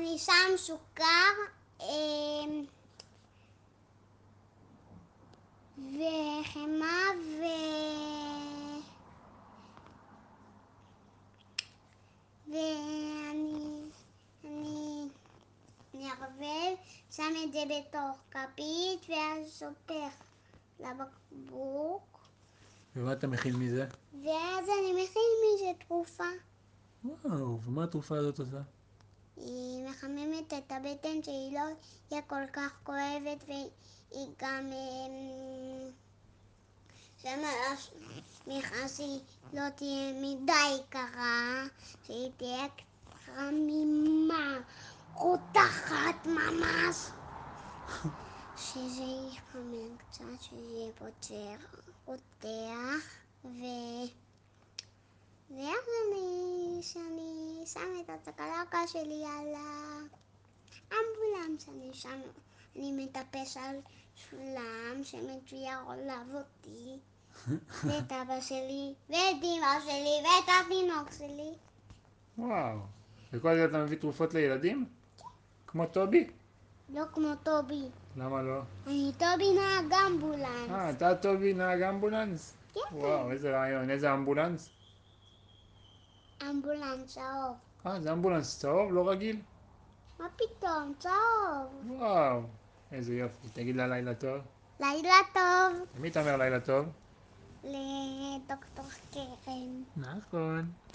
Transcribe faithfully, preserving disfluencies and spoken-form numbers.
אני שם סוכר וחמאה ו... ואני אני נערבב, שם את זה בתוך כפית ואז סופך לבקבוק. ומה אתה מכין מזה? ואז אני מכין מזה תרופה. וואו, ומה התרופה הזאת עושה? היא מחממת את הבטן שהיא לא תהיה כל כך כואבת, והיא גם שמיכה שהיא לא תהיה מדי קרה, שהיא תהיה חמימה, רותחת ממש, שזה יחמם קצת, שזה יהיה פוצר, רותח, ו... ואז אני, שאני שם את הצ'קלקה שלי על האמבולנס, אני שם, אני מטפס על סולם שמצויר עליו אותי, ואת אבא שלי, ואת אמא שלי, ואת התינוק שלי. וואו, וכל זה אתה מביא תרופות לילדים? כמו טובי? לא כמו טובי, למה לא? אני טובי נהג אמבולנס. אה, אתה טובי נהג אמבולנס? כן. וואו, איזה רעיון, איזה אמבולנס? אמבולנס צהוב. אה, זה אמבולנס צהוב, לא רגיל? מה פתאום, צהוב. וואו, איזה יופי, תגיד לה לילה טוב. לילה טוב. למי אתה אומר לילה טוב? לדוקטור קרן. נכון.